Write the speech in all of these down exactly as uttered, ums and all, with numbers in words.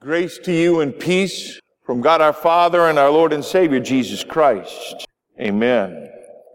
Grace to you and peace from God our Father and our Lord and Savior Jesus Christ. Amen.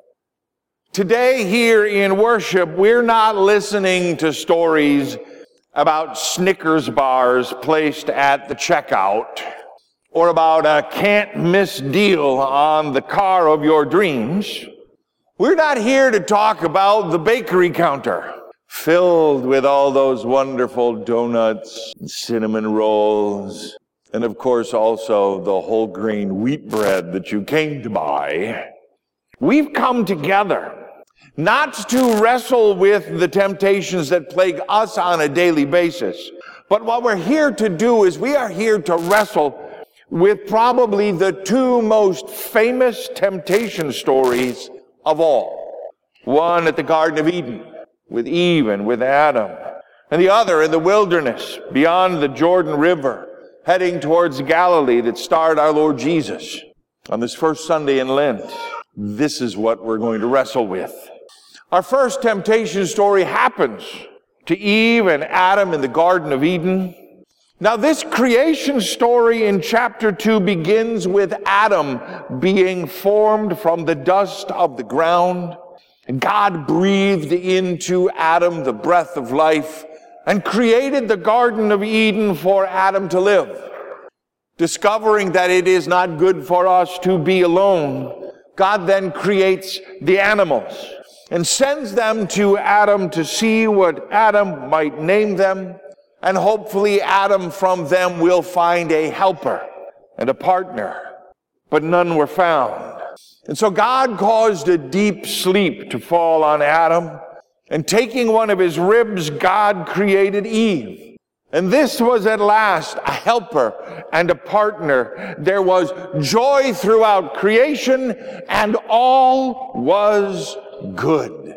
Today here in worship, we're not listening to stories about Snickers bars placed at the checkout or about a can't-miss deal on the car of your dreams. We're not here to talk about the bakery counter filled with all those wonderful donuts, and cinnamon rolls, and of course also the whole grain wheat bread that you came to buy. We've come together not to wrestle with the temptations that plague us on a daily basis, but what we're here to do is we are here to wrestle with probably the two most famous temptation stories of all. One at the Garden of Eden with Eve and with Adam, and the other in the wilderness beyond the Jordan River, heading towards Galilee that starred our Lord Jesus on this first Sunday in Lent. This is what we're going to wrestle with. Our first temptation story happens to Eve and Adam in the Garden of Eden. Now, this creation story in chapter two begins with Adam being formed from the dust of the ground. And God breathed into Adam the breath of life and created the Garden of Eden for Adam to live. Discovering that it is not good for us to be alone, God then creates the animals and sends them to Adam to see what Adam might name them. And hopefully Adam from them will find a helper and a partner. But none were found. And so God caused a deep sleep to fall on Adam. And taking one of his ribs, God created Eve. And this was at last a helper and a partner. There was joy throughout creation, and all was good.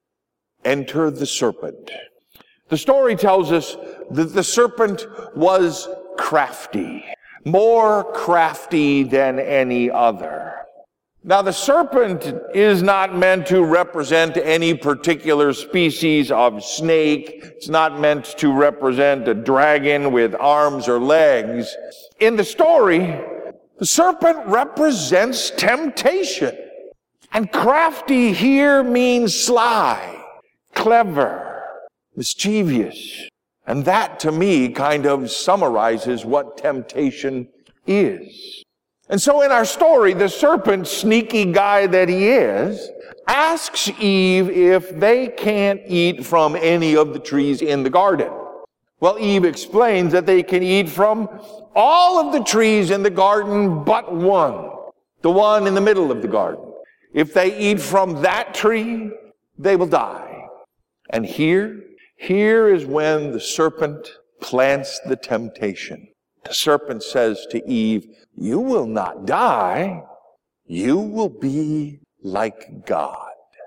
Enter the serpent. The story tells us that the serpent was crafty, more crafty than any other. Now, the serpent is not meant to represent any particular species of snake. It's not meant to represent a dragon with arms or legs. In the story, the serpent represents temptation. And crafty here means sly, clever, mischievous. And that, to me, kind of summarizes what temptation is. And so in our story, the serpent, sneaky guy that he is, asks Eve if they can't eat from any of the trees in the garden. Well, Eve explains that they can eat from all of the trees in the garden but one, the one in the middle of the garden. If they eat from that tree, they will die. And here, here is when the serpent plants the temptation. The serpent says to Eve, "You will not die. You will be like God."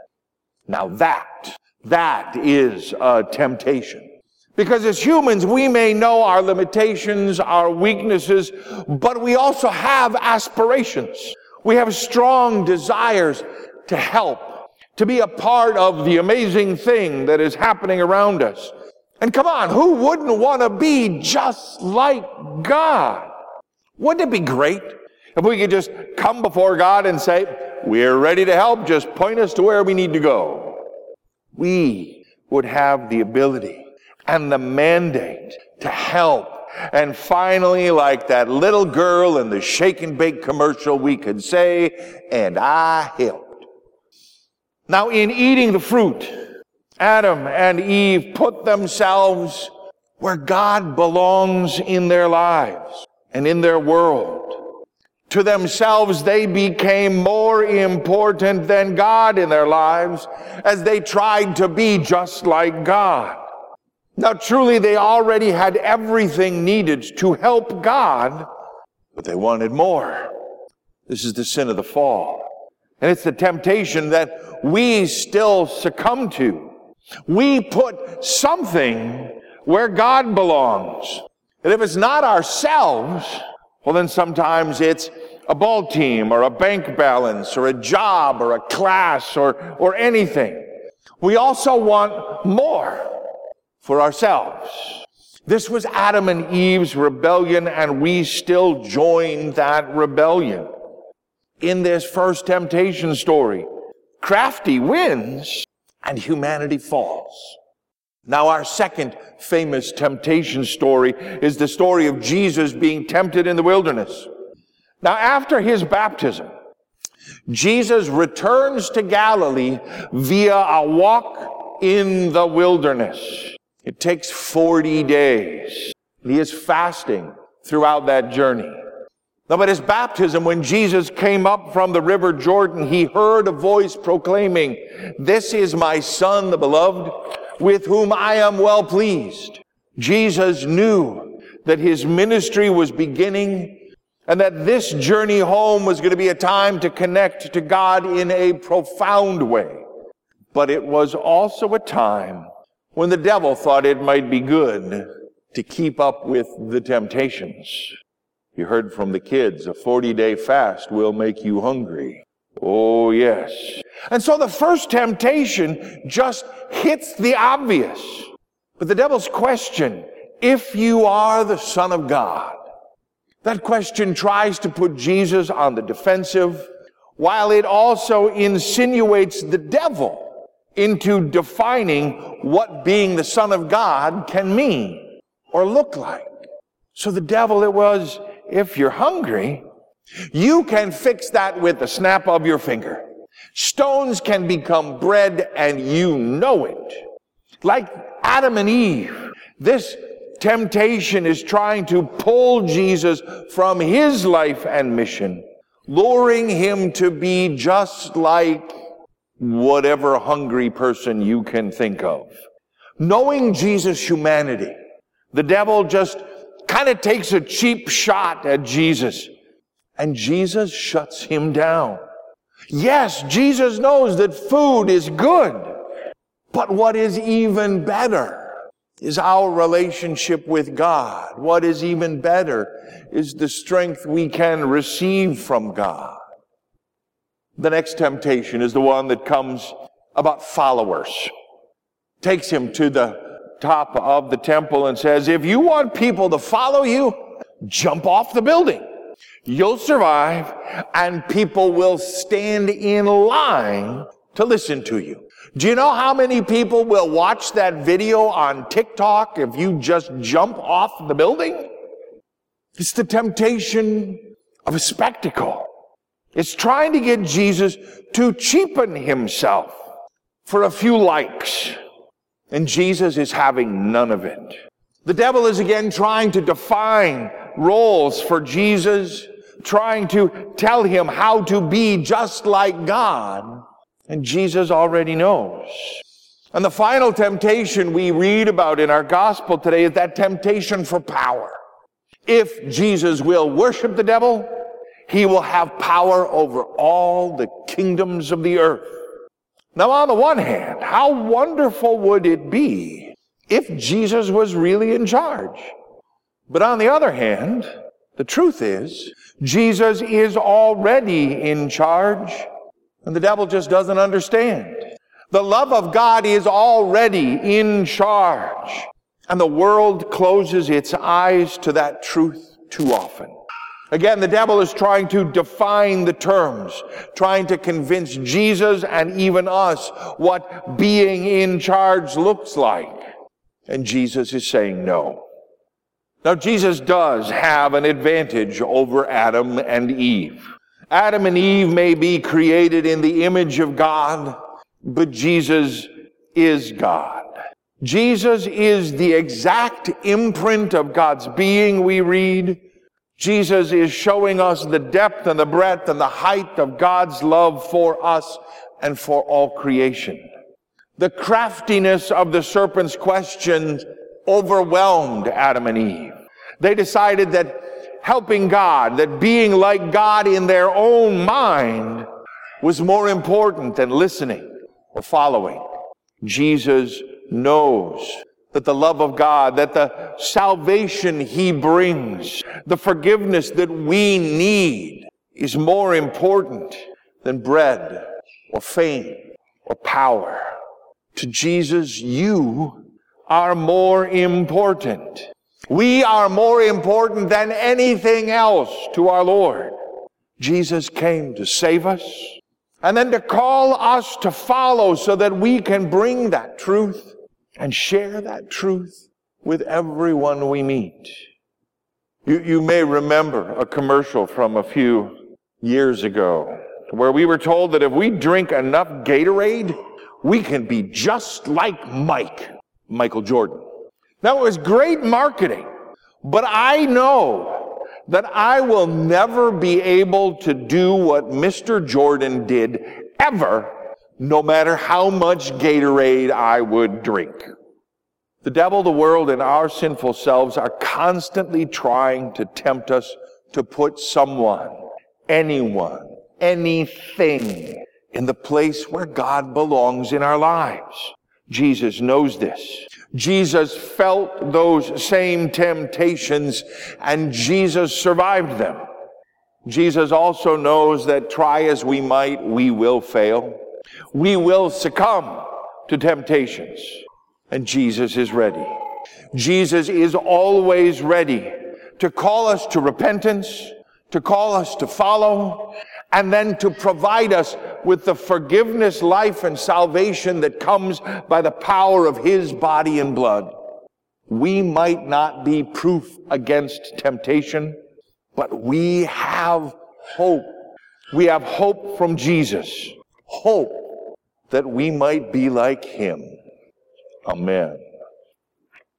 Now that, that is a temptation. Because as humans, we may know our limitations, our weaknesses, but we also have aspirations. We have strong desires to help, to be a part of the amazing thing that is happening around us. And come on, who wouldn't want to be just like God? Wouldn't it be great if we could just come before God and say, "We're ready to help, just point us to where we need to go"? We would have the ability and the mandate to help. And finally, like that little girl in the Shake and Bake commercial, we could say, "And I helped." Now, in eating the fruit, Adam and Eve put themselves where God belongs in their lives and in their world. To themselves, they became more important than God in their lives as they tried to be just like God. Now, truly, they already had everything needed to help God, but they wanted more. This is the sin of the fall. And it's the temptation that we still succumb to. We put something where God belongs. And if it's not ourselves, well, then sometimes it's a ball team or a bank balance or a job or a class or, or anything. We also want more for ourselves. This was Adam and Eve's rebellion, and we still join that rebellion. In this first temptation story, crafty wins and humanity falls. Now, our second famous temptation story is the story of Jesus being tempted in the wilderness. Now, after his baptism, Jesus returns to Galilee via a walk in the wilderness. It takes forty days. He is fasting throughout that journey. Now, at his baptism, when Jesus came up from the river Jordan, he heard a voice proclaiming, "This is my Son, the beloved, with whom I am well pleased." Jesus knew that his ministry was beginning and that this journey home was going to be a time to connect to God in a profound way. But it was also a time when the devil thought it might be good to keep up with the temptations. You heard from the kids, a forty-day fast will make you hungry. Oh, yes. And so the first temptation just hits the obvious. But the devil's question, if you are the Son of God, that question tries to put Jesus on the defensive, while it also insinuates the devil into defining what being the Son of God can mean or look like. So the devil, it was, if you're hungry, you can fix that with the snap of your finger. Stones can become bread, and you know it. Like Adam and Eve, this temptation is trying to pull Jesus from his life and mission, luring him to be just like whatever hungry person you can think of. Knowing Jesus' humanity, the devil just kind of takes a cheap shot at Jesus, and Jesus shuts him down. Yes, Jesus knows that food is good, but what is even better is our relationship with God. What is even better is the strength we can receive from God. The next temptation is the one that comes about followers. Takes him to the top of the temple and says, if you want people to follow you, jump off the building. You'll survive, and people will stand in line to listen to you. Do you know how many people will watch that video on TikTok if you just jump off the building? It's the temptation of a spectacle. It's trying to get Jesus to cheapen himself for a few likes. And Jesus is having none of it. The devil is again trying to define roles for Jesus, trying to tell him how to be just like God. And Jesus already knows. And the final temptation we read about in our gospel today is that temptation for power. If Jesus will worship the devil, he will have power over all the kingdoms of the earth. Now, on the one hand, how wonderful would it be if Jesus was really in charge? But on the other hand, the truth is, Jesus is already in charge, and the devil just doesn't understand. The love of God is already in charge, and the world closes its eyes to that truth too often. Again, the devil is trying to define the terms, trying to convince Jesus and even us what being in charge looks like. And Jesus is saying no. Now, Jesus does have an advantage over Adam and Eve. Adam and Eve may be created in the image of God, but Jesus is God. Jesus is the exact imprint of God's being, we read. Jesus is showing us the depth and the breadth and the height of God's love for us and for all creation. The craftiness of the serpent's questions overwhelmed Adam and Eve. They decided that helping God, that being like God in their own mind was more important than listening or following. Jesus knows that the love of God, that the salvation he brings, the forgiveness that we need is more important than bread or fame or power. To Jesus, you are more important. We are more important than anything else to our Lord. Jesus came to save us and then to call us to follow so that we can bring that truth and share that truth with everyone we meet. You, you may remember a commercial from a few years ago where we were told that if we drink enough Gatorade, we can be just like Mike, Michael Jordan. Now, it was great marketing, but I know that I will never be able to do what Mister Jordan did ever, no matter how much Gatorade I would drink. The devil, the world, and our sinful selves are constantly trying to tempt us to put someone, anyone, anything in the place where God belongs in our lives. Jesus knows this. Jesus felt those same temptations, and Jesus survived them. Jesus also knows that try as we might, we will fail. We will succumb to temptations, and Jesus is ready. Jesus is always ready to call us to repentance, to call us to follow, and then to provide us with the forgiveness, life, and salvation that comes by the power of His body and blood. We might not be proof against temptation, but we have hope. We have hope from Jesus. Hope that we might be like Him. Amen.